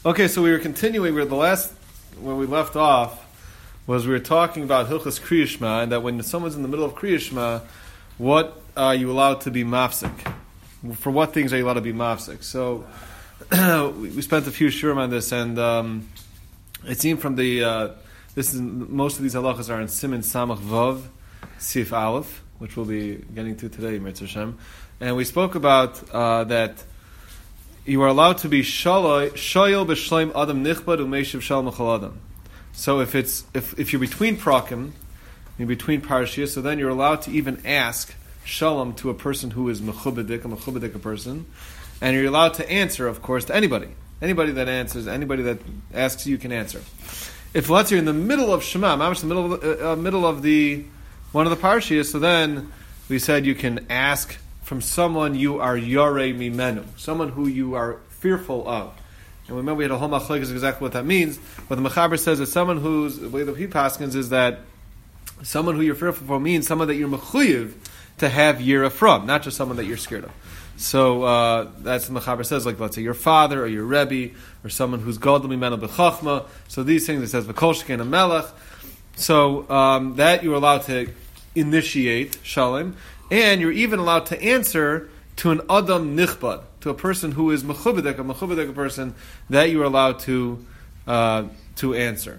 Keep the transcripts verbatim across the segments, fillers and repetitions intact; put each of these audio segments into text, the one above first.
Okay, so we were continuing. We were the last where we left off was we were talking about Hilchas Kriya Shema, and that when someone's in the middle of Kriya Shema, what are you allowed to be mafsik? For what things are you allowed to be mafsik? So we spent a few shurim on this, and um, it seemed from the uh, this is most of these halachas are in Siman Samach Vav Sif Aleph, which we'll be getting to today, Mitzvah Hashem. And we spoke about uh, that you are allowed to be shoyel b'shleim adam nichbad u'meishiv shalom achal adam. So if it's if, if you're between prakim, you're between parashiyas, so then you're allowed to even ask shalom to a person who is mechubadik, a mechubadik person, and you're allowed to answer, of course, to anybody. Anybody that answers, anybody that asks you can answer. If let's say you're in the middle of Shema, mamish the middle of the, uh, middle of the one of the parashiyas, so then we said you can ask from someone you are yorei mimenu, someone who you are fearful of. And remember we had a whole machlokes is exactly what that means. But the Mechaber says that someone who's, the way that he paskins is that someone who you're fearful for means someone that you're mechuyev to have yira from, not just someone that you're scared of. So uh, that's what the Mechaber says, like let's say your father or your rebbe or someone who's gadol mimenu b'chachma. So these things it says v'kol sheken a melech. So um, that you're allowed to initiate shalom. And you're even allowed to answer to an adam nichbad, to a person who is mechubadik, a mechubadik person, that you are allowed to uh, to answer.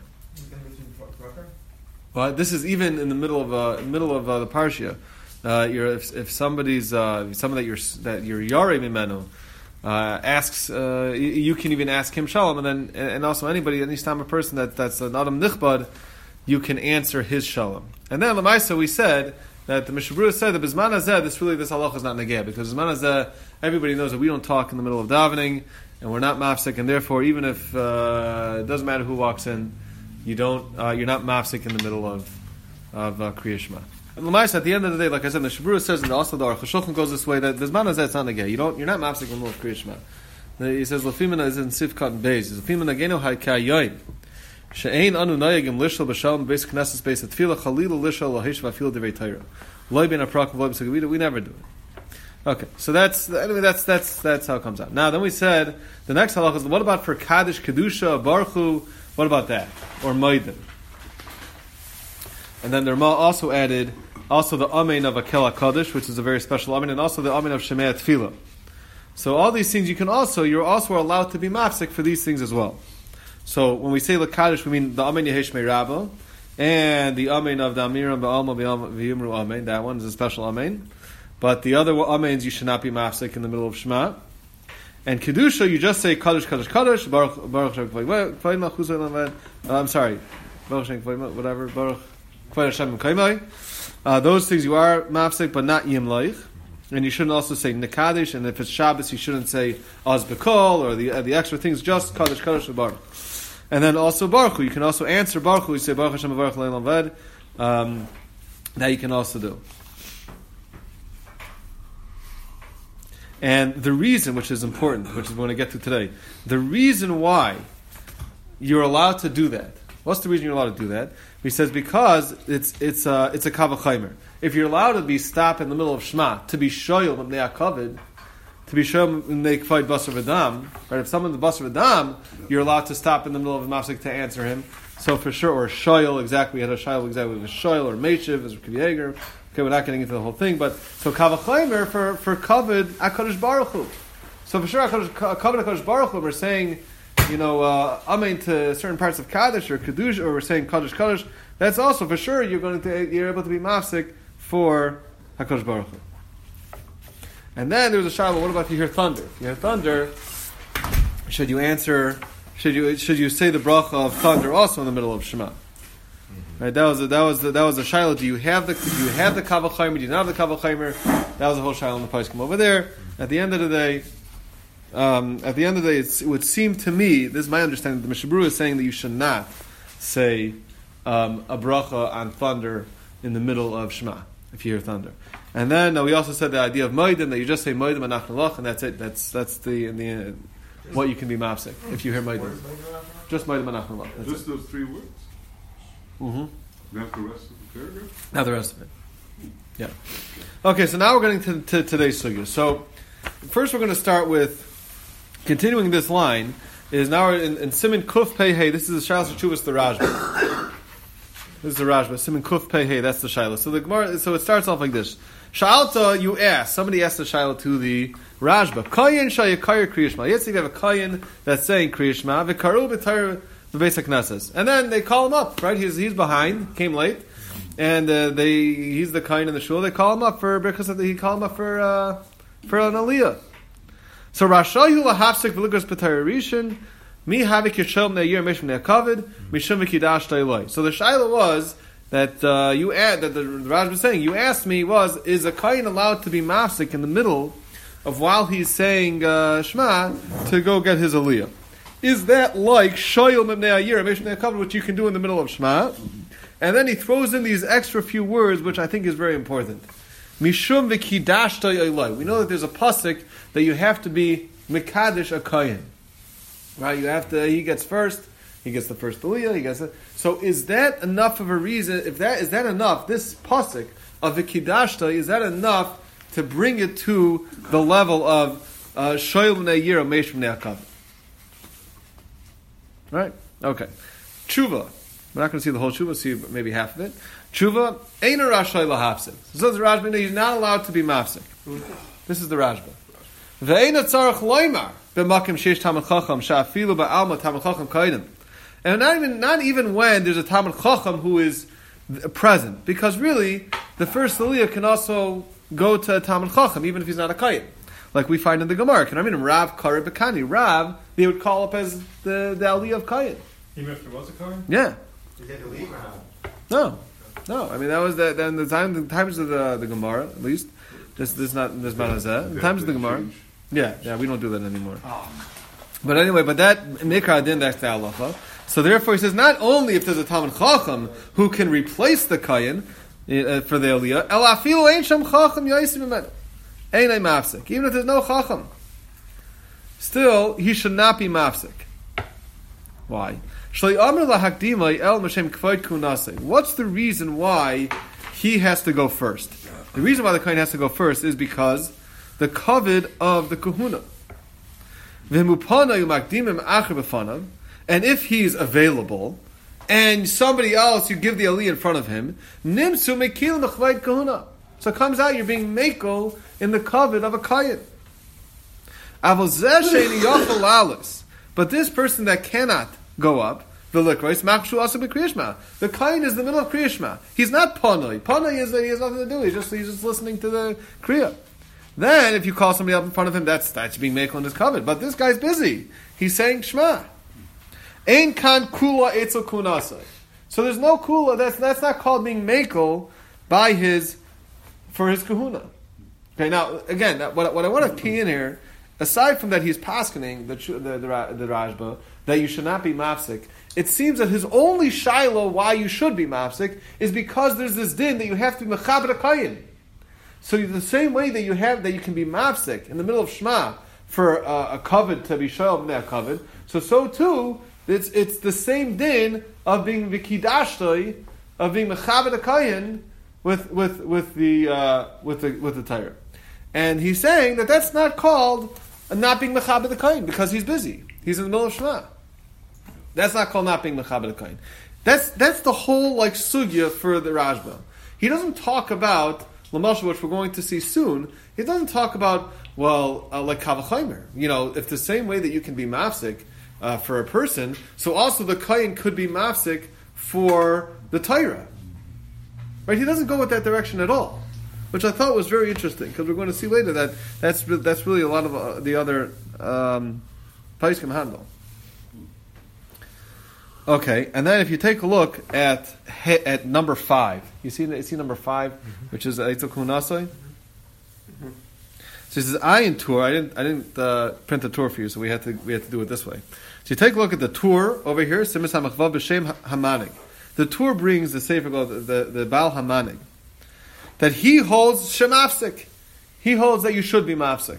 But this is even in the middle of uh, middle of uh, the parsha. Uh, you're, if, if somebody's uh, someone that you're that you're yarei mimenu uh, asks, uh, you, you can even ask him shalom, and then and also anybody, any time a person that that's an adam nichbad, you can answer his shalom. And then l'maisa we said that the Mishnah Berurah said that Bizman Hazeh, this really, this halacha is not negeh, because Bizman Hazeh, everybody knows that we don't talk in the middle of davening, and we're not mafsik, and therefore, even if uh, it doesn't matter who walks in, you don't, uh, you're not mafsik in the middle of of uh, Kriya Shema. And Lamais, at the end of the day, like I said, the Mishnah Berurah says, and also the Aruch HaShulchan goes this way, that Bizman Hazeh, it's not negeh. You don't, you're not mafsik in the middle of Kriya Shema. He says, Lefimina is in Sivkat and Beis. Lefimina geno haikayoyin. She'ein anu nayagim lishal b'shalom b'beis knesses beis atfila chalilu lishal lahish v'afil devei Torah. Loy ben aprak v'loy b'segavida. We never do it. Okay, so that's anyway. That's that's that's how it comes out. Now, then we said the next halach is what about for kaddish kedusha baruch hu? What about that or moedim? And then the Rama also added also the amen of akel kaddish, which is a very special amen, and also the amen of shemei tefillah. So all these things you can also you're also allowed to be mafsik for these things as well. So when we say Lakadish, we mean the Amen Yehesh Meirabo and the Amen of the Amiram Ba'alma V'yimru Amen. That one is a special Amen. But the other Amens you should not be mafsik in the middle of Shema. And Kedusha, you just say Kaddish, Kaddish, Kaddish, Baruch, Baruch Shem Kvayim Chuzay I'm sorry, Baruch Shem Kvayim, whatever, Baruch Kvayim Hashem Kvayim. Those things you are mafsik, but not Yim Laich. And you shouldn't also say Nekadish, and if it's Shabbos, you shouldn't say Az B'Kol, or the uh, the extra things, just Kaddish, Kaddish, and Baruch. And then also Baruch Hu, you can also answer Baruch Hu, you say Baruch Hashem Baruch Le'elam Ved, um, that you can also do. And the reason, which is important, which is what we're going to get to today, the reason why you're allowed to do that, what's the reason you're allowed to do that? He says because it's it's uh, it's a kavachaymer. If you're allowed to be stopped in the middle of Shema, to be shoyel b'mnei hakavod, to be shoyel b'mnei k'fayid basar v'dam, right? If someone's basar v'dam, you're allowed to stop in the middle of a mafsik to answer him. So for sure, or shoyel, exactly, we had a shoyel exactly with shoyel, or meishiv, as Rav Yeager. Okay, we're not getting into the whole thing, but so kavachaymer for for kavod HaKadosh Baruch Hu. So for sure, kavod HaKadosh Baruch Hu, we're saying, you know, uh, amen to certain parts of Kaddish or Kedusha, or we're saying Kaddish, Kaddish. That's also for sure you're going to you're able to be mafsik for HaKadosh Baruch Hu. And then there was a shayla. What about if you hear thunder? If you hear thunder, should you answer? Should you should you say the bracha of thunder also in the middle of Shema? Mm-hmm. Right. That was a, that was the, that was a shayla. Do you have the do you have the kavachaymer? Do you not have the kavachaymer? That was a whole shayla in the poskim over there. At the end of the day. Um, at the end of the day, it's, it would seem to me, this is my understanding, the Mishnah Berurah is saying that you should not say um, a bracha on thunder in the middle of Shema, if you hear thunder. And then uh, we also said the idea of moedim, that you just say moedim and nachnalach, and that's it. That's that's the, in the uh, what you can be mafsik if you hear moedim. Just moedim and nachnalach. Just it. those three words? Mm-hmm. Not the rest of the paragraph? Not the rest of it. Yeah. Okay, so now we're getting to, to today's sugya. So first we're going to start with continuing this line, is now in, in Siman Kuf Pei Hey. This is the Shaila Shuvas the Rajba. This is the Rajba. Siman Kuf Pei Hey. That's the Shaila. So the Gemara. So it starts off like this. Sha'alta, you ask. Somebody asked the Shaila to the Rajba. Kayin shayakayir kriyishma. Yes, you have a kayin that's saying kriyishma. V'karu b'tayr v'beis haknesses. And then they call him up. Right? He's he's behind. Came late. And uh, they he's the kayin in the shul. They call him up for because he call him up for uh, for an aliyah. So Rashayu lahafsik v'ligros b'tayr rishon. Mi havik yishom ne'yir mishum ne'akavid mishum v'kidash ta'iloi. So the shaila was that uh, you add that the, the Raj was saying. You asked me was is a kayin allowed to be mafsik in the middle of while he's saying uh, Shema to go get his aliyah? Is that like shoyel mibnei ayir mishum ne'akavid, which you can do in the middle of Shema? And then he throws in these extra few words, which I think is very important. Mishum v'kidash ta'iloi. We know that there's a pasuk that you have to be mekadesh a kayin. Right, you have to. He gets first. He gets the first aliyah. He gets it. So, is that enough of a reason? If that is that enough, this pasuk of the kiddashta, is that enough to bring it to the level of shoyel b'nei yira meish b'nei akav? Right. Okay. Tshuva. We're not going to see the whole tshuva. See maybe half of it. Tshuva ein rashay lahafsik. So the Rajba, he's not allowed to be mafsik. This is the Rajba. Ve'ein tzarich loymar. And not even not even when there's a Talmud Chacham who is present, because really the first aliyah can also go to a Talmud Chacham even if he's not a Kayin, like we find in the Gemara. Can I mean Rav Kari Bekani? Rav they would call up as the, the aliyah of Kayin. Even if there was a Kayin? Yeah. Is that the leave or no? No, I mean that was the then the time the times of the the Gemara at least. This this not this Manazah. The times of the Gemara. Yeah, yeah, we don't do that anymore. Oh. But anyway, but that Mikra Din, that's the halacha. So therefore he says, not only if there's a Talmud Chacham who can replace the Kayin uh, for the Aliyah, El afilu ein sham Chacham yoisim imenu. Ein ein mafsik. Even if there's no Chacham. Still, he should not be mafsik. Why? What's the reason why he has to go first? The reason why the Kayin has to go first is because the kavod of the kahuna. And if he's available, and somebody else, you give the aliyah in front of him, nimsu mekil mechvayt kahuna. So it comes out you're being mekel in the kavod of a kayin. But this person that cannot go up, the kayin is in the middle of kriyishma. He's not panoi. Panoi is that he has nothing to do. He's just he's just listening to the kriya. Then, if you call somebody up in front of him, that's that's being mekel in his covet. But this guy's busy. He's saying Shema. Ein kan kula etzel kunasai. So there's no kula. That's that's not called being mekel by his for his kahuna. Okay. Now, again, what what I want to key in here, aside from that, he's paskening the the the, the Rajba that you should not be mafsik. It seems that his only shiloh why you should be mafsik is because there's this din that you have to be mechaber kayin. So the same way that you have that you can be mafsik in the middle of Shema for uh, a kavod to be shoyel b'nei kavod, so so too it's it's the same din of being v'kidashtoi, of being mechaber a kayin with with with the uh, with the with the Torah, and he's saying that that's not called not being mechaber the kayin because he's busy. He's in the middle of Shema. That's not called not being mechaber the kayin. That's that's the whole like sugya for the Rajba. He doesn't talk about L'mashal, which we're going to see soon. He doesn't talk about well uh, like kavachaymer. You know, if the same way that you can be mafsik uh, for a person, so also the kayin could be mafsik for the Torah. Right? He doesn't go with that direction at all, which I thought was very interesting because we're going to see later that that's that's really a lot of uh, the other um, Paiskim handle. Okay, and then if you take a look at at number five, you see you see number five, mm-hmm. which is Eitzel Kunasai. Mm-hmm. So he says, "I in tour. I didn't I didn't uh, print the tour for you, so we had to we had to do it this way." So you take a look at the tour over here. Simis Hamachvav b'Shem Hamanig. The tour brings the Sefer the the, the Baal Hamanig that he holds shemafsik. He holds that you should be mafsik.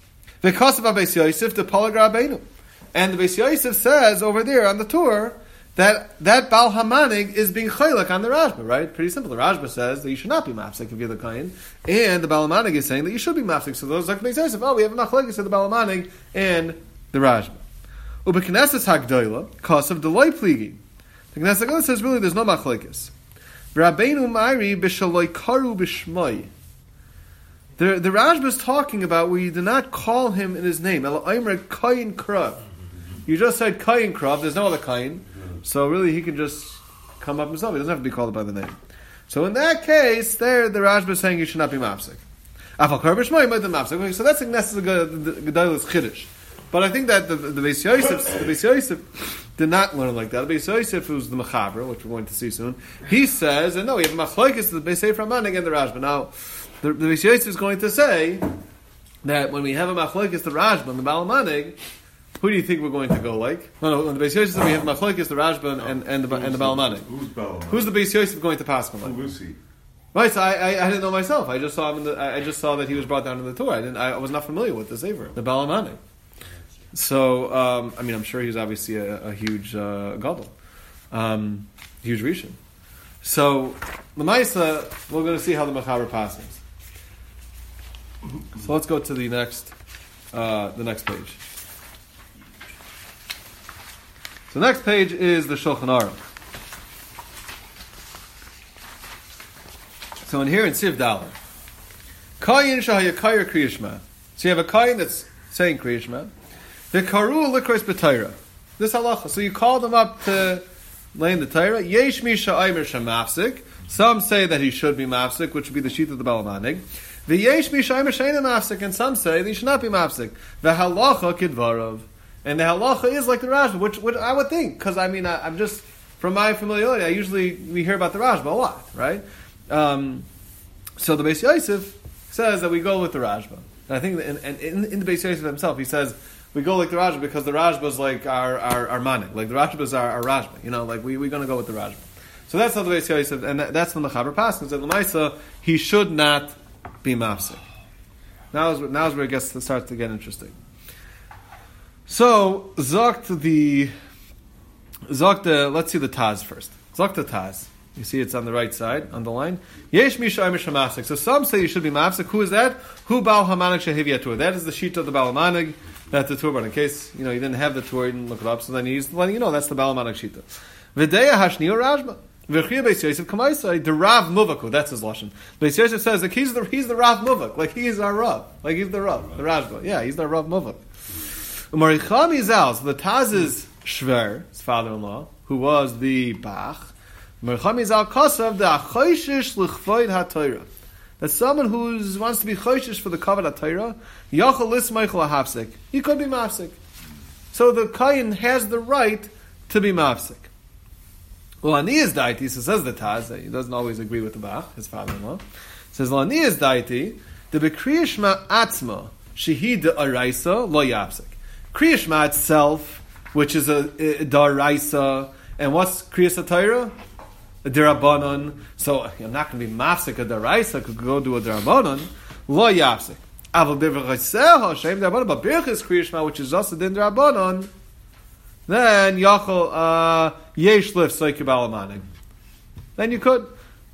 V'kasav Beis Yosef the Palagra Beinu. And the Beis Yosef says over there on the tour that that Baal Hamanig is being chaylek on the Rashba, right? Pretty simple. The Rashba says that you should not be mafsek if you're the Kayin, and the Baal Hamanig is saying that you should be mafsek. So those like Beis Yosef, oh, we have a machlekes of the Baal Hamanig and the Rashba. Ubeknesses Hagdoila, Kosav Deloi Pligi. The Knesset Hagdoila says really there's no machlekes. Rabbeinu Mari b'shaloi karu b'shmoi. The the Rashba is talking about where you do not call him in his name. Ela Omer Kayin Krav. You just said Kayin Krav. There's no other Kayin, so really he can just come up himself. He doesn't have to be called by the name. So in that case, there the Rashba is saying you should not be mafsek. Afal karu b'shmoi might be mafsek. So that's a Knesset Hagdoila's chiddush. But I think that the, the Beis Yosef, the Beis Yosef did not learn like that. The Beis Yosef, who's the Mechaber, which we're going to see soon, he says, and no, we have machlokes the Beis Sefer Hamanig and the Rashba. Now, the, the Beis Yosef is going to say that when we have a machlokes the Rashba and the Baal Hamanig, who do you think we're going to go like? No, no. When the Beis Yosef says we have machlokes the Rashba and, and, and the and the Baal Hamanig. Who's Baal Hamanig? Who's the Beis Yosef going to pass on like? Who is he? Right, so I, I I didn't know myself. I just saw him. In the, I just saw that he was brought down to the Torah. I didn't. I was not familiar with the Sefer, the Baal Hamanig. So, um, I mean, I'm sure he's obviously a, a huge uh, gadol, um, huge rishon. So, L'maisa, we're going to see how the Mechaber passes. So let's go to the next, uh, the next page. So the next page is the Shulchan Aruch. So in here in Siv Dalar, Kayin Shahayakayr Kriyishma. So you have a Kayin that's saying Kriyishma. The karu likros b'Torah. This halacha. So you call them up to lay in the Torah. Yesh misha aimer shemafsik. Some say that he should be mafsik, which would be the sheet of the Baal Hamanig. The yesh misha aimer sheina mafsik, and some say that he should not be mafsik. The halacha kidvarav, and the halacha is like the Rashba, which, which I would think, because I mean I, I'm just from my familiarity. I usually we hear about the Rashba a lot, right? Um, so the Beis Yosef says that we go with the Rashba, and I think in, in, in the Beis Yosef himself he says. We go like the Rashba because the Rashba is like our our, our manik, like the Rashba is our, our Rashba. You know, like we we're going to go with the Rashba. So that's how the Beis Yosef, and that, that's when the Chaber passes that L'maisa he should not be mafsik. Now is now is where it gets to start to get interesting. So zokt the zokt the let's see the Taz first. Zokt the Taz. You see it's on the right side, on the line. Yesh misha aimer mafsik. So some say you should be mafsik. Who is that? Who Baal Hamanig shehiviatur. That is the sheet of the Baal Hamanig. That's the Torah, but in case you know you didn't have the Torah, you didn't look it up, so then he's letting you know that's the Baal Hamanig Shita. V'deya hashni or Rashba. V'chiyah Beis Yosef k'maisai the Rav Muvaku. That's his lashon. Beis Yosef says like he's the he's the Rav Muvak, like he is our Rav, like he's the Rav, the Rashba. Yeah, he's the Rav Muvak. Umarichami Zal. So the Taz is Shver, his father-in-law, who was the Bach. Umarichami Zal Kosav the Achoishish l'chvoid haTorah. That someone who wants to be choishish for the kavod haTorah, yachol lismeichel hafsik. He could be mafsik. So the kayin has the right to be mafsik. Well, Aniyas daiti, so says the Taz, that he doesn't always agree with the Bach, his father-in-law. Says, Aniyas daiti, the bekriyashma atzma, shehi de araisa lo yapsik. Kriyashma itself, which is a, a daraisa, and what's kriyas haTorah? A derabanan, so I'm not going to be mafsik a deraisa. Could go do a derabanan. Lo yapsik. Aval b'v'chaseh Hashem derabanan, but birchas kriyishma, which is just a din derabanan. Then yachol uh, yesh lif soike Baal Hamanig. Then you could.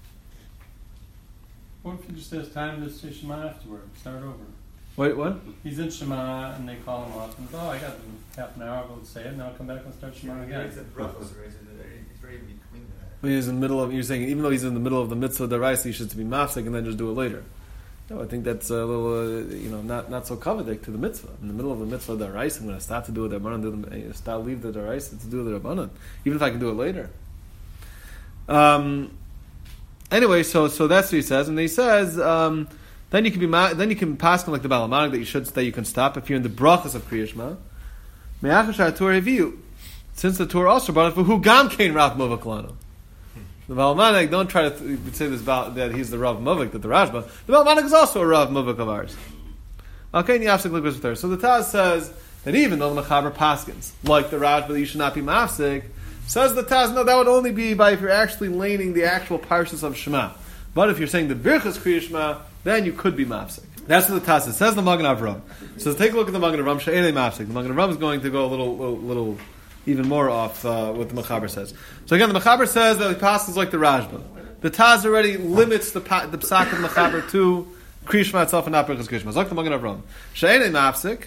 What if he just has time to say Shema afterward? Start over. Wait, what? He's in Shema and they call him off and oh, I got half an hour. I'll go say it. Now I'll come back and start Shema again. It's a brachos, right? It's very between that. When he's in the middle of, you're saying even though he's in the middle of the mitzvah deraisa, he should be mafsik and then just do it later. No, I think that's a little, uh, you know, not not so kavadik to the mitzvah. In the middle of the mitzvah deraisa, I'm going to start to do it rabbanan, start leave the deraisa to do the rabbanan, even if I can do it later. Um. Anyway, so so that's what he says, and he says um, then you can be ma- then you can pass on like the Baal Hamanig that you should that you can stop if you're in the brachas of Kriyashma. Me'achashar Torah review, since the Torah also brought it for who gam kain Rav Muvak lanu. The Baal Hamanig, don't try to th- say this about that he's the Rav Muvak that the Rashba. The Baal Hamanig is also a Rav Muvak of ours. Okay, and you have to look with her. So the Taz says that even though the Mechaber paskins like the Rashba that you should not be mafsik. Says the Taz, no, that would only be by if you're actually laning the actual parshas of Shema. But if you're saying the Birchas Kriya Shema, then you could be mafsik. That's what the Taz says. Says the Magen Avram. So take a look at the Magen Avram. She'elei mafsik. The Magen Avram is going to go a little, little, little even more off uh, what the Mechaber says. So again, the Mechaber says that the pasuk is like the Rashba. The Taz already limits the pa- the psak of the Mechaber to Kriyishma itself and not Birchas Kriyishma. It's like the Magen Avraham. She'enei mafsik.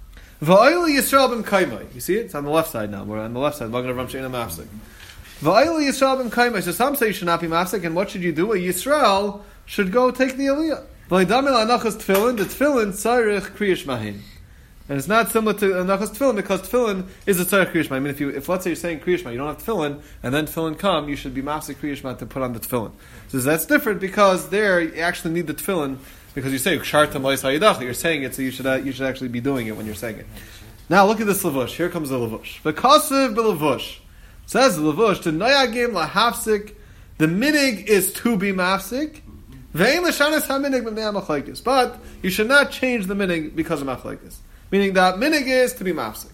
Va'oil Yisrael ben kaimai. You see it? It's on the left side now. We're on the left side. Magen Avraham she'enei mafsik. Va'oil Yisrael ben kaimai. So some say you should not be mafsik, and what should you do? A Yisrael should go take the Aliyah. V'leidamil anachas tefillin. The tefillin tzarich Kriyishmahin. And it's not similar to anachas tefillin because tefillin is a tzarich Kriyishma. I mean, if you, if let's say you're saying Kriyishma, you don't have tefillin, and then tefillin come, you should be mafsik Kriyishma to put on the tefillin. So that's different because there you actually need the tefillin. Because you say Kshartam Lois Hayidacha, you're saying it, so you should uh, you should actually be doing it when you're saying it. Now look at this levush. Here comes the levush. V'kasev b'levush says the levush to noyagim lahafsik. The minig is to be mafsik. Ve'im l'shanas haminig b'nei machlekes. But you should not change the minig because of machlekes. Meaning that minig is to be mafsik.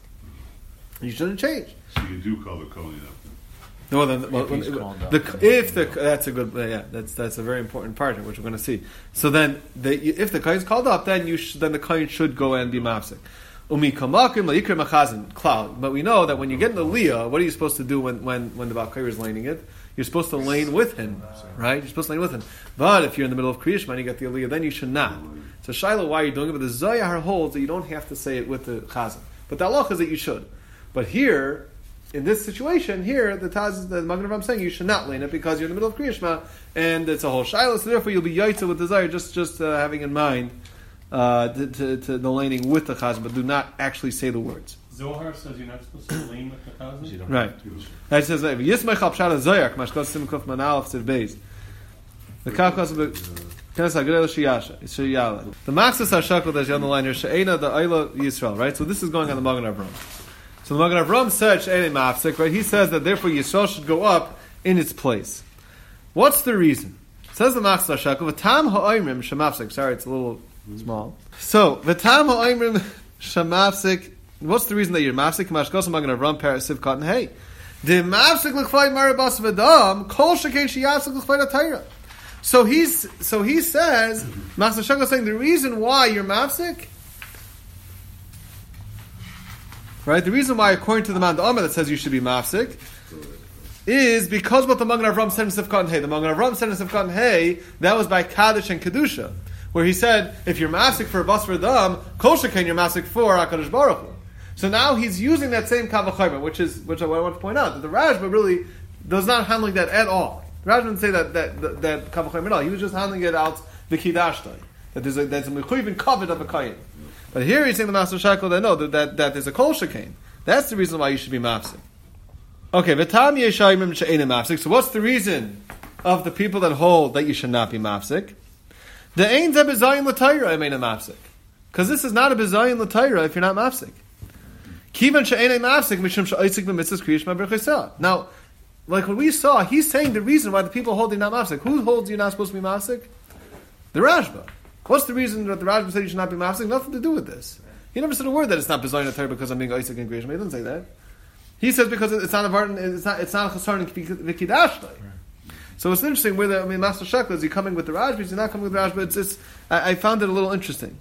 You shouldn't change. So you do call the kohen up. No, then, well, If he's when- called up. the, if the that's a good yeah that's that's a very important part which we're going to see. So then the, if the kohen is called up, then you sh- then the kohen should go and be mafsik. Umi kamakim la'ikr machazin cloud. But we know that when you get in the liyah, what are you supposed to do when when when the Baal Koyer is laning it? You're supposed to lane with him, right? You're supposed to lane with him. But if you're in the middle of Kriyishma and you get the aliyah, then you should not. So Shiloh, why are you doing it? But the Zohar holds that you don't have to say it with the chazan. But the halach is that you should. But here, in this situation, here, the Taz, the Magen Avraham saying you should not lane it because you're in the middle of Kriyishma and it's a whole Shiloh, so therefore you'll be yaitza with desire, just just uh, having in mind uh, to, to, to the laning with the chazan, but do not actually say the words. Zohar says you're not supposed to lean with the chazan. Right. That says, Yismech al pshat ha-zoyak, mashkos simkuf manal chsiv beis. The kakos of the Kenes ha-grel shiyasha, shiyala. The maxis ha-shakal that's on the line here, she'ena the Eila Yisrael, right? So this is going on the Magen Avraham. So the Magen Avraham said, she'ena mafsik, right? He says that therefore Yisrael should go up in its place. What's the reason? Says the maxis ha-shakal, v'tam ha'oimrim shemafsik. Sorry, it's a little small. So, v'tam ha'oimrim shemafsik. What's the reason that you're mafsik? Mashkos Magen Avraham parasiv cotton hay. The mafsik l'chvay marabas v'dam kol shekei sheyafsik l'chvay atayra. So he's so he says, Master Shakal is saying the reason why you're mafsik, right? The reason why, according to the man Amar that says you should be mafsik, is because what the Magen Avraham said in Sivkot Hey. The Magen Avraham said in Sivkot Hey that was by Kaddish and Kedusha, where he said if you're mafsik for a bas v'dam, kol shekei you're mafsik for Hakadosh Baruch Hu. So now he's using that same kavachayim, which is which I want to point out that the Rashba really does not handling that at all. The Rashba didn't say that that that, that kavachayim at all. He was just handling it out the kiddashtai, that there's a there's a mechuyvin covet of a kain. But here he's saying the Master Shackle that no that that, that there's a kol shekain. That's the reason why you should be mafsik. Okay, v'tam yeshayimim she'enim mafsik. So what's the reason of the people that hold that you should not be mafsik? The ein ze bezayin l'tayra emeina mafsik, because this is not a bezayin l'tayra if you're not mafsik. Now, like what we saw, he's saying the reason why the people holding not mafsik. Who holds you're not supposed to be mafsik? The Rashba. What's the reason that the Rashba said you should not be mafsik? Nothing to do with this. He never said a word that it's not bezayin l'tayra because I'm being Isaac and Grishma. He didn't say that. He says because it's not a vartan, it's not it's not a chasar and v'kidashtay. So it's interesting where the I mean Master Shakla is he coming with the Rashba? Is he not coming with the Rashba? It's, it's I, I found it a little interesting.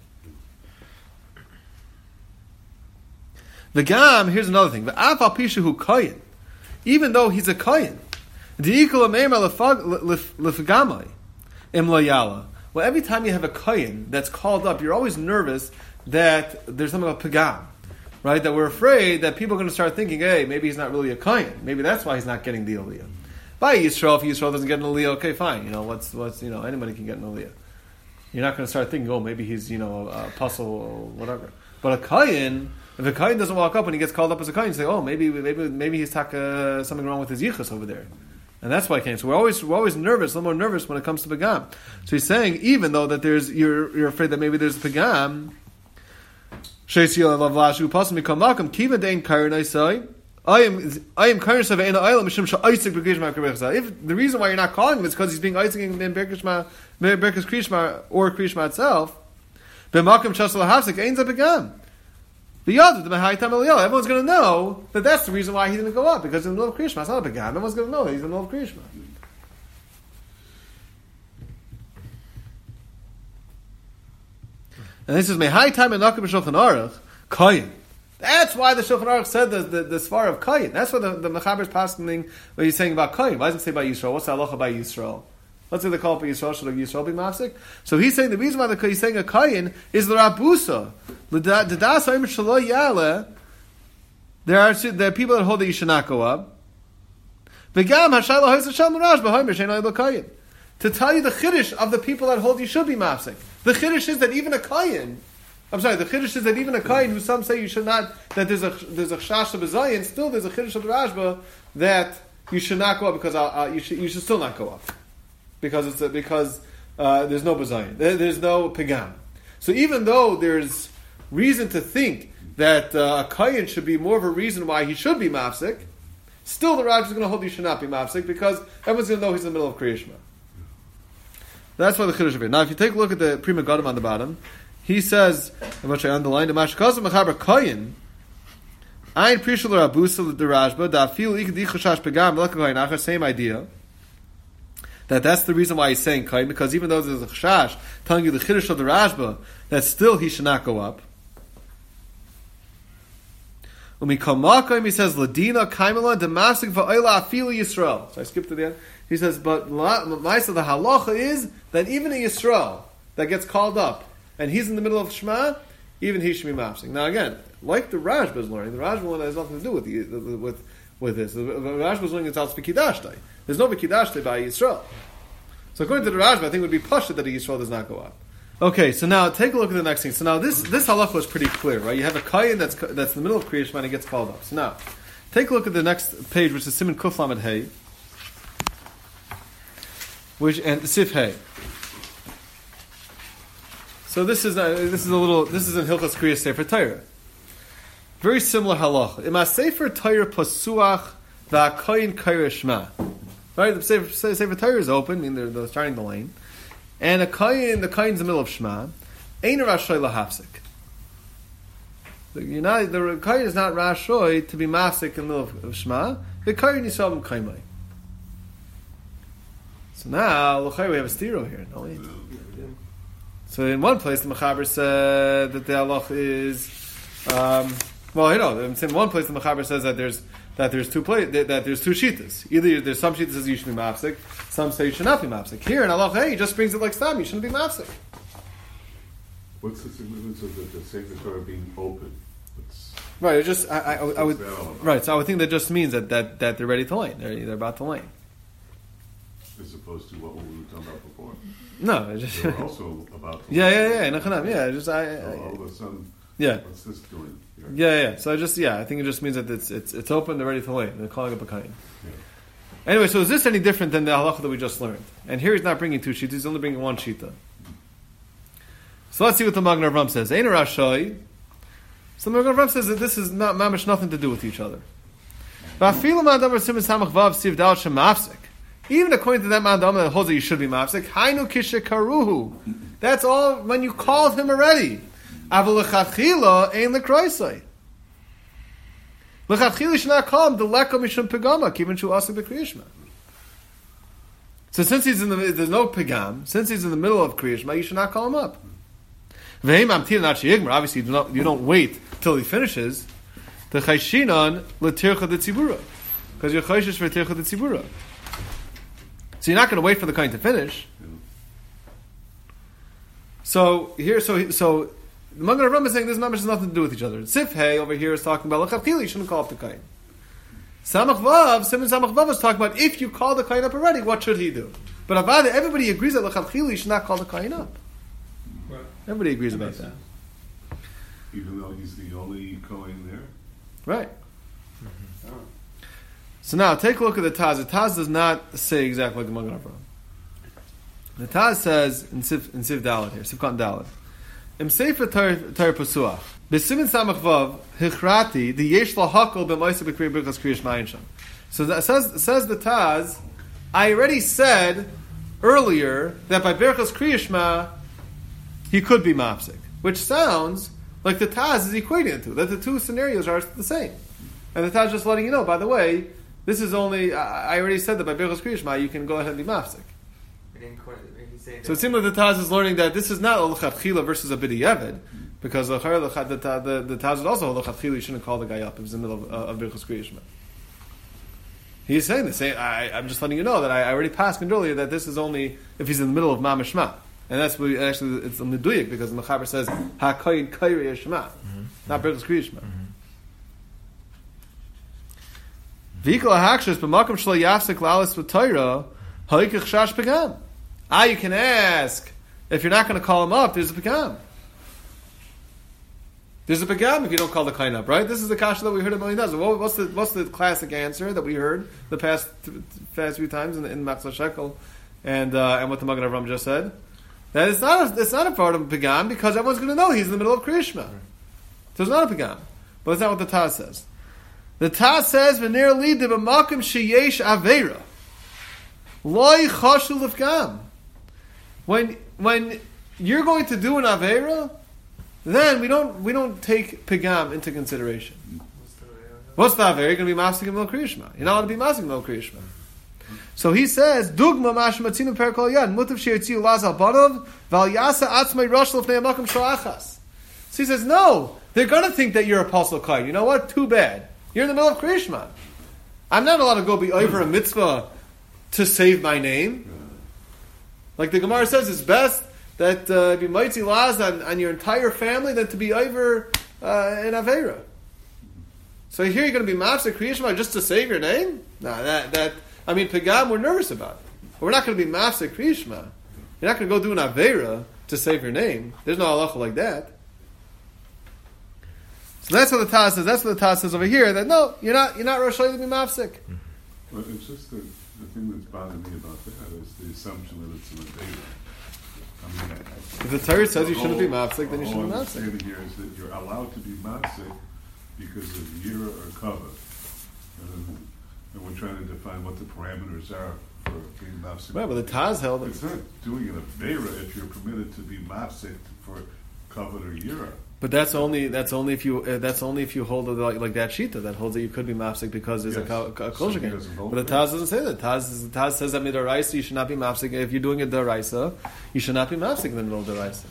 The Gam, here's another thing. The Afal Pishu who Kayin, even though he's a Kayin, the Ikul Ameimah Lefagamai Im Layala. Well, every time you have a Kayin that's called up, you're always nervous that there's something about Pagam, right? That we're afraid that people are going to start thinking, hey, maybe he's not really a Kayin. Maybe that's why he's not getting the Aliyah. By Yisrael, if Yisrael doesn't get an Aliyah, okay, fine. You know, what's what's you know anybody can get an Aliyah. You're not going to start thinking, oh, maybe he's you know a puzzle or whatever. But a Kayin. If a kain doesn't walk up when he gets called up as a kain, you say, "Oh, maybe, maybe, maybe he's taka something wrong with his yichus over there," and that's why I can't. So we're always, we're always nervous, a little more nervous when it comes to pagam. So he's saying, even though that there's, you're, you're afraid that maybe there's a pagam. I am, I am kain of ein ayla mishum sha'isik b'krishma krishma. If the reason why you're not calling him is because he's being isik in berkishma, berkish krishma or krishma itself, b'makom shasal hafsik ein zapagam. The other, the Mahaitam Eliyah, everyone's going to know that that's the reason why he didn't go up, because he's in the middle of Krishma. It's not a big guy. Everyone's going to know that he's in the middle of Krishma. And this is Mahaitam and Nakam Shulchan Aruch, Kayin. That's why the Shulchan Aruch said the, the, the Svar of Kayin. That's what the, the Mechaber is passing what he's saying about Kayin. Why doesn't he say about Yisrael? What's the halacha about Yisrael? Let's say they call it by Yisrael. Should Yisrael be mafsik? So he's saying the reason why the, he's saying a Kayin is the Rabusa. The Das Ha'im Shalo Yale. There are there are people that hold that you should not go up. V'gam Hashayla Ha'is Hashem L'Rash B'Ha'im B'Shein Ha'il Kayin. To tell you the chiddush of the people that hold you should be mafsik. The chiddush is that even a Kayin. I'm sorry. The chiddush is that even a kain who some say you should not, that there's a there's a chash of a zayin, still there's a chiddush of the Rashba that you should not go up because uh, uh, you should you should still not go up because it's a, because uh, there's no bazayin, there, there's no pegam. So even though there's reason to think that uh, a kain should be more of a reason why he should be mafsik, still the Rashba is going to hold you should not be mafsik because everyone's going to know he's in the middle of Kriya Shema. That's why the chiddush of it. Now, if you take a look at the Prima Gadim on the bottom. He says, which I underlined, "Mashkazim mechaber koyin, ein prishul rabusa the Rashba da feel ikdi chashash pegam lekayin achar." Same idea. That that's the reason why he's saying koyin, because even though there's a chashash telling you the chiddush of the Rashba, that still he should not go up. Umikamakim he says ladina kaimela demasik va'oila afilu Yisrael. So I skipped to the end. He says, but ma'isa the halacha is that even a Yisrael that gets called up. And he's in the middle of Shema, even he should be mafsik. Now again, like the Rashba is learning, the Rashba one has nothing to do with the, with with this. The Rashba is learning it's al B'Kidashtei. There's no B'Kidashtei by Yisrael. So according to the Rashba, I think it would be pashut that a Yisrael does not go up. Okay, so now take a look at the next thing. So now this this halacha is pretty clear, right? You have a kayin that's that's in the middle of Kriya Shema and he gets called up. So now, take a look at the next page, which is Siman Kuf Lamed Hey, which and Sif Hey. So this is a, this is a little this is in Hilchos Kriya Sefer Torah. Very similar halacha. In a Sefer Torah pasuach va'koyin kaira shma. Right, the Sefer, Sefer Torah is open. I mean, they're, they're starting the lane, and a koyin the koyin's in the middle of Shema. Ein rashoy lahafsik. You're not the koyin is not rashoy to be mafsik in the middle of, of Shema. The koyin yisrael kaimai. So now, l'chayr we have a stiro here, don't we? So in one place, the Mechaber said that the halach is, um, well, you know, in one place the Mechaber says that there's that there's two pla- that, that there's two shitas. Either there's some shitas says you should be mafsik, some say you should not be mafsik. Here in halach, hey, he just brings it like stam. You shouldn't be mafsik. What's the significance of the, the Sefer Torah being open? It's, right. It just I, I, I, I would right. So I would think that just means that, that, that they're ready to lane. They're they're about to lane. As opposed to what we were talking about before. No, it's just They're also about to yeah, yeah, yeah, yeah, yeah. Just I, I so all of a sudden, yeah. What's this doing here? Yeah, yeah. So I just yeah, I think it just means that it's it's it's open. They're ready to lane. They're calling up a kain. Yeah. Anyway, so is this any different than the halacha that we just learned? And here he's not bringing two sheets; he's only bringing one shita. So let's see what the Magen Avraham says. Ein rashay. So the Magen Avraham says that this is not mamish nothing to do with each other. Even according to that Mandam that holds that you should be mafsik, hainu kishe karuhu. That's all when you called him already. Aval lechatchila ein lekroisai. Lechatchila should not call him the leka mishum pegama kiven shu asik b'Kriya Shema. So since he's in the there's no pegam, since he's in the middle of Kriya Shema, you should not call him up. Ve'im amtin nachi yigmar. Obviously, you don't you don't wait till he finishes. The chayshinan letircha de tzibura, because you're chayshish for tircha de tzibura. So you're not going to wait for the kain to finish. Yeah. So here, so so the Magen Avraham is saying this mamish has nothing to do with each other. Sif Hey over here is talking about l'chadchila you shouldn't call up the kain. Samach Vav, Simon Samach Vav is talking about if you call the kain up already, what should he do? But Avada, everybody agrees that l'chadchila you should not call the kain up. Right. Everybody agrees That about makes that, sense. Even though he's the only Kohen there. right? Oh. So now take a look at the Taz. The Taz does not say exactly like the Magen Avraham. The Taz says in Siv in Siv Dalet here, Siv Katan Dalet, Im Sefer Torah Pasuach, B'Simin Samach Vav Hichrati the Yesh Lahakol B'Moisa B'Kriya Birchas Kriya Shema Ein Sham. So that says says the Taz, I already said earlier that by Birchas Kriya Shema he could be mafsik, which sounds like the Taz is equating it to that the two scenarios are the same, and the Taz is just letting you know. By the way, this is only I already said that by Birchas Kriya Shema you can go ahead and be mafsik. He didn't quite- he said So it that- seems like the Taz is learning that this is not a l'chadchila versus a b'di'evid, Because the the the the, the Taz would also hold the you shouldn't call the guy up if he's in the middle of, uh, of Birchas Kriya Shema. He's saying the same. I, I'm just letting you know that I, I already passed earlier that this is only if he's in the middle of Mama Shema. And that's what we, actually it's a meduyik because the Mechaber says HaKoyin Kayrei Shema, not Birchas Kriya Shema. V'ikol ha'akshus b'makom shlo yafsik la'alis v'toyra ha'ikich shash pegam. Ah, you can ask if you're not going to call him up. There's a pegam. There's a pegam if you don't call the kain up, right? This is the kasha that we heard a million times. What, what's the what's the classic answer that we heard the past past few times in in Machzor Shekel and uh, and what the Magen Avram just said? That it's not a, it's not a part of a pegam because everyone's going to know he's in the middle of Kriya Shema. So it's not a pegam, but that's not what the Taz says. The Taz says v'ner li de b'makom sheyesh aveira loy chashu l'pgam. When when you're going to do an aveira, then we don't we don't take pegam into consideration. What's the aveira? You're going to be mafsik in Mil Kriya Shema. You're not allowed to be mafsik in Mil Kriya Shema. So he says, "Dugma mashmatzinu perkol yad mutav sheitziu lazal banov val yasa atzmei rosh lefnei amakom shalachas." So he says, "No, they're going to think that you're apostle kain. You know what? Too bad. You're in the middle of Kriya Shema. I'm not allowed to go be over a mitzvah to save my name. Like the Gemara says, it's best that uh, be mitzi laz on, on your entire family than to be over uh, in Aveira. So here you're going to be mafsek Kriya Shema just to save your name? No, that that I mean, pegam we're nervous about it. But we're not going to be mafsek Kriya Shema. You're not going to go do an Aveira to save your name. There's no halacha like that. So that's what the Taz says. That's what the Taz says over here. That no, you're not. You're not Rosh Hashanah to be mafsek. Well, it's just the, the thing that's bothering me about that is the assumption that it's an Aveira. I mean, I, I, if the Torah says you shouldn't be mafsek, then you shouldn't be all I'm mafsek. saying here is that you're allowed to be mafsek because of yira or cover, and, and we're trying to define what the parameters are for being mafsek. Right, but the Taz held it. It's not doing an Aveira if you're permitted to be mafsek for cover or yira. But that's only that's only if you uh, that's only if you hold it like, like that shita that holds that you could be mafsek because there's yes. a, a, a kol so shekin. But the Taz doesn't say that. Taz is, the Taz says that midaraisa you should not be mafsek. If you're doing a daraisa, you should not be mafsek in the middle of daraisa.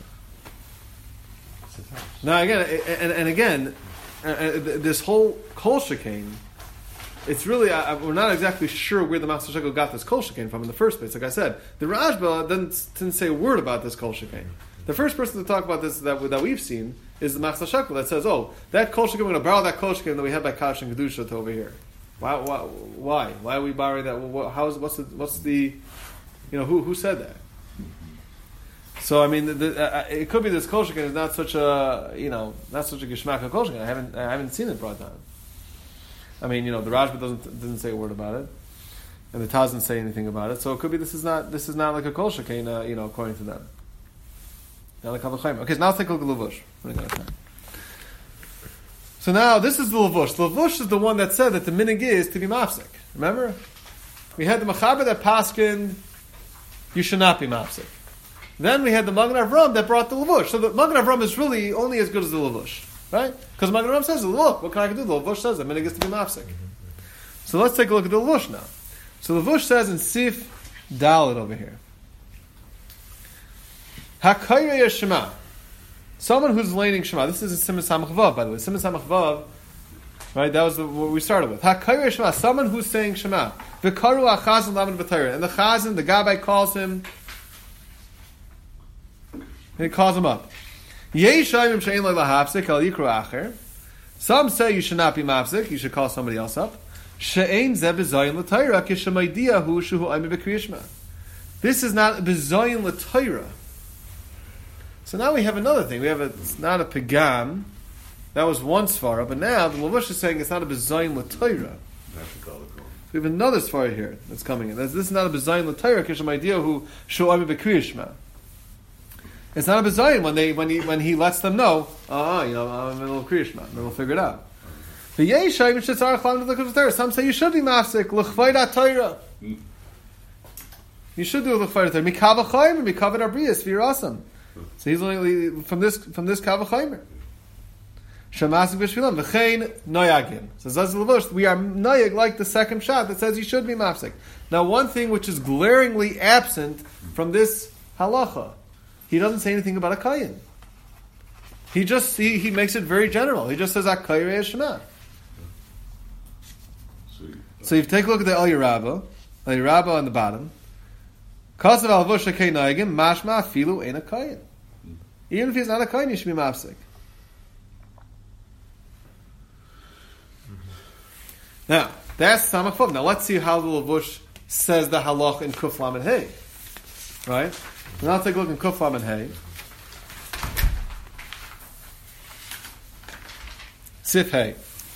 Now again, and, and again, uh, this whole kol shekin, it's really uh, we're not exactly sure where the Machzor Shekel got this kol shekin from in the first place. Like I said, the Rashba didn't, didn't say a word about this kol shekin. The first person to talk about this that, that we've seen is the Machzor Shekel that says, "Oh, that kol shekin, we're going to borrow that kol shekin that we had by Kadosh and Kedusha to over here." Why? Why? Why, why are we borrowing that? Well, how is what's the what's the you know who who said that? So I mean, the, the, uh, it could be this kol shekin is not such a you know not such a geshmak of kol shekin. I haven't I haven't seen it brought down. I mean, you know, the Rashba doesn't doesn't say a word about it, and the Taz doesn't say anything about it. So it could be this is not this is not like a kol shekin, uh, you know, according to them. Okay, so now let's take a look at Levush. Running out of time. So now this is the Levush. The Levush is the one that said that the minig is to be mafsek. Remember, we had the Mechaber that paskined you should not be mafsek. Then we had the Magen Avram that brought the Levush. So the Magen Avram is really only as good as the Levush, right? Because Magen Avram says, "Look, what can I do?" The Levush says that minig is to be mafsek. So let's take a look at the Levush now. So the Levush says in Sif Dalet over here. Hakayrei Shema. Someone who's learning Shema. This is in Siman Samach Vav, by the way. Siman Samach Vav, right? That was the, what we started with. Hakayrei Shema. Someone who's saying Shema. V'karu achazan lamed b'Torah. And the chazan, the gabbai calls him. He calls him up. Yesh shayim she'ein lo lahapsik al yikru acher. Some say you should not be mafsik. You should call somebody else up. She'ein ze b'zayin l'Torah kishamaydiyahu shuhu aymi b'Kriyas Shema. This is not b'zayin l'Torah. So now we have another thing. We have a, it's not a pegam. That was one svara, but now the Levush is saying it's not a bezayin l'Torah. We have another svara here that's coming in. This is not a bezayin l'Torah. Kisham idea who sho'ami b'Kriyas Shema. It's not a bezayin when they when he when he lets them know. Ah, uh, you know, I'm in the middle of Kriyas Shema. Then we'll figure it out. Some say you should be mafsik l'chvayda Torah. You should do l'chvayda Torah. Mikava chayim and mikavad abriyas v'yirasam. So he's only from this from this kavachaymer. Shamasik b'shvilam v'chein noyagim. So says the Levush, we are noyag like the second shot that says you should be mafsik. Now, one thing which is glaringly absent from this halacha, he doesn't say anything about a kayin. He just he, he makes it very general. He just says Akayre Shema. So you take a look at the El Yerabba, El Yerabba on the bottom. Kasav al Vush Akay Naigim Mashma Filu Ein Akayin. Even if he's not a kayin, you should be mafsik. Now that's Samach Vav. Now let's see how the Lavush says the halach in Kuf Lamed Hey. Right? Now let's take a look in Kuf Lamed Hey. Sif Hey.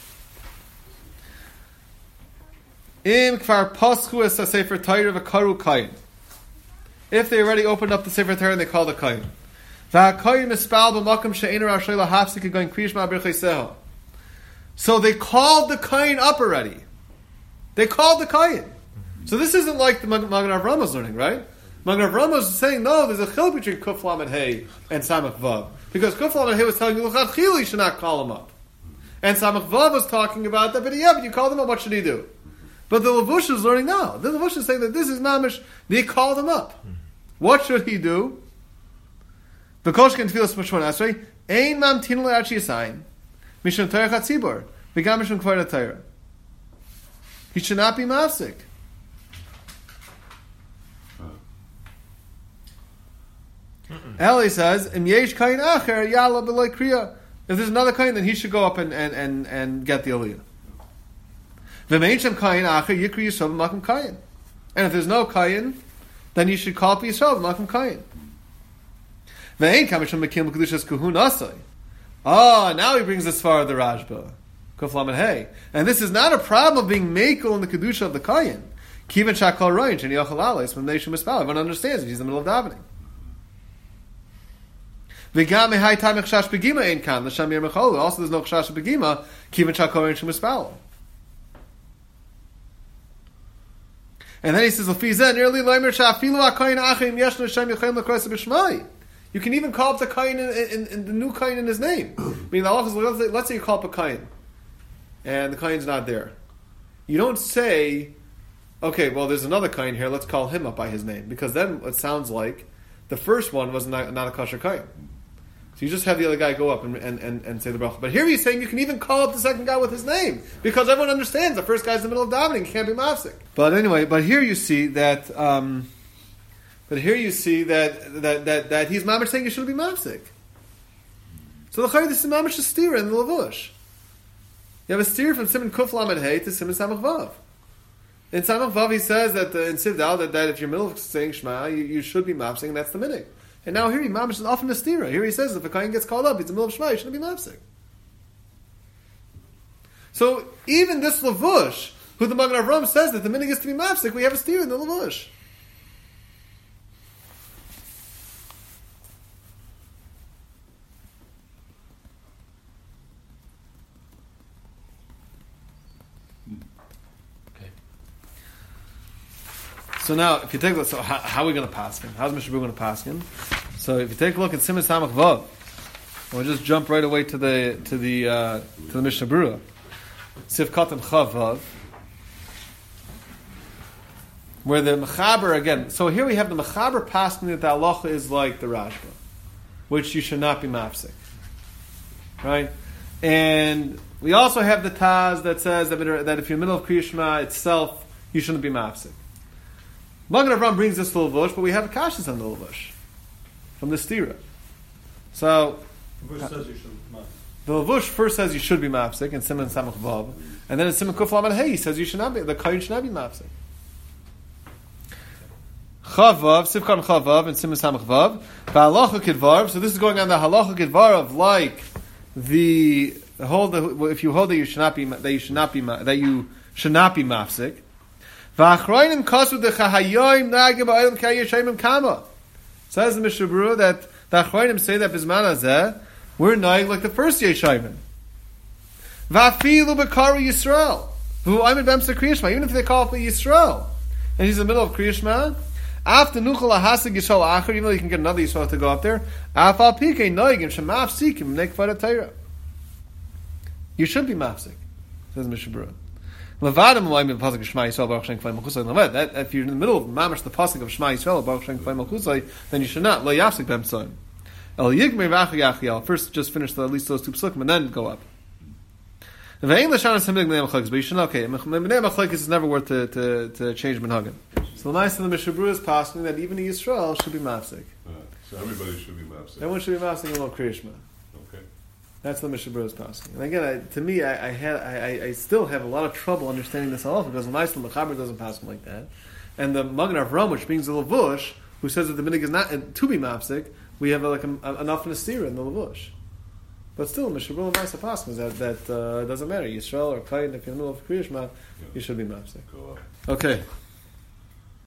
Im kvar paschu es a sefer Torah v'karu kayin. If they already opened up the sefer Torah and they called it kayin. V'akayin mispal b'makam she'einu rav shayla hafsik going kriyish ma'abirchei seha. So they called the kayin up already. They called the kayin. So this isn't like the Magen Avraham was learning, right? Magen Avraham was saying, no, there's a chil between Kuf Lamed Hey and Samach Vav. Because Kuf Lamed Hey was telling you, l'chadchila you should not call him up. And Samach Vav was talking about that, but yeah, but you called him up, what should he do? But the Lavush is learning now. The Lavush is saying that this is mamish. They called him up. What should he do? The Koshkin Tfilas Mishmon Asrei Ein Mam Tinu LeArchi Yasayin Mishum Torah Chatzibor V'Gam Mishum Kvar Torah. He should not be mafsik. Eli says, Im Yesh Kain Acher Yala B'Loi Kriya. If there's another kain, then he should go up and, and, and, and get the aliyah. V'Mein Kain Acher Yikri Yisrael B'Makom Kain. And if there's no kain, then you should call up Yisrael B'Makom Kain. V'Ein Kamisham Mekim B'Kedushas Kuhun Asai. Ah, now he brings this far of the Rashba. Kuf Lamed Hey. And this is not a problem of being makel in the Kedusha of the kain. Kivan Shakal Roin and Yochel Aleis from Nation Mispal. Everyone understands if he's in the middle of davening. V'gam mehai tamich chash begima ein kan l'sham yer mecholu. Also, there's no chash begima. Kivan shakol ein shemispal. And then he says, "L'fi zeh nearly loimer shafilu akayin achim yeshnu shem yechem l'krosa b'shmai." You can even call up the kain in, in, in the new kain in his name. I mean, the halacha is, let's say, let's say you call up a kain, and the kain's not there. You don't say, "Okay, well, there's another kain here. Let's call him up by his name," because then it sounds like the first one was not, not a kosher kain. So you just have the other guy go up and, and, and, and say the bracha. But here he's saying you can even call up the second guy with his name, because everyone understands the first guy's in the middle of davening, he can't be mafsik. But anyway, but here you see that, um, but here you see that that that, that he's mamish saying you shouldn't be mafsik. So the chay, this is mamish a steer in the lavush. You have a steer from Simon Kuf Lamed Hey to Simon Samach Vav. In Samach Vav he says that uh, in Sivdal that, that if you're in the middle of saying Shema, you, you should be mafsik, and that's the minig. And now here he mamish is often a stira. Here he says if a kain gets called up, he's in the middle of Shema, he shouldn't be mafsik. So even this lavush, who the Magen Avraham says that the minig is to be mafsik, we have a stira in the lavush. So now, if you take a look, so how, how are we going to pass him? How's Mishnah Berurah going to pass him? So if you take a look at Siman Samach Vav, we'll just jump right away to the to the uh, to the Mishnah Berurah. Sif Katan Chav Vav, where the Mechaber again. So here we have the Mechaber passing that the halacha is like the Rashba, which you should not be mafsik, right? And we also have the Taz that says that, that if you're in the middle of Kriya Shema itself, you shouldn't be mafsik. Magen Avraham brings this to Lavush, but we have a kashas on the Lavush from the stira. So The verse says you should not. the Lavush first says you should be mafsik in Siman Samach Vav, and then in Siman Kuf Lamed Hey he says you should not be. The kain should not be mafsik. Chavav, Sivkan Chavav, and Siman Samach Vav, Halacha Kidvar. So this is going on the Halacha Kidvar of like the, the hold. The, if you hold that you should not be that you should not be that you should not be mafsik. V'achroinim kasu dechahayoyim nagim ba'olam k'ayishayim kama. Says the Mishnah Berurah that the achroinim say that bisman hazeh we're nagim like the first Yeshayim. V'afilu b'karu Yisrael v'u'ayim b'emsa Kriya Shema, even if they call it Yisrael and he's in the middle of Kriya Shema, after nuchal ahasig Yisrael acher, even though you can get another Yisrael to go up there, afal pikei nagim shemaf sikim nekvar Torah. You should be mafsik, says Mishnah Berurah. That if you're in the middle of mamash the pasuk of Shema Yisrael Baruch Shem K'vay Malchusay, then you should not lo yafsik b'emtzoim. El Yigmei V'Achu Yachiel. First, just finish the, at least those two psukim and then go up. Ve'ein l'shanas him b'nei machlokes, but you should know, okay, b'nei machlokes is never worth to, to, to change minhagim. So the nice in the Mishnah Berurah is passing that even a Yisrael should be mafsik. Uh, so everybody should be mafsik. Everyone should be mafsik in Lo Kriyishma. Okay. That's the Mishnah Berurah is passing. And again, I, to me, I, I had, I, I still have a lot of trouble understanding this halacha because the nice the Mechaber doesn't pass like that, and the Magen Avram, which means the Lavush, who says that the minig is not uh, to be mafsik, we have a, like a, a, enough in a stira in the Lavush. But still, Mishnah Berurah and Maisa Paskin is that that uh, doesn't matter. Yisrael or Kain, if you're in the middle of Kriya Shema, Yeah. you should be mafsik. Go up. Okay.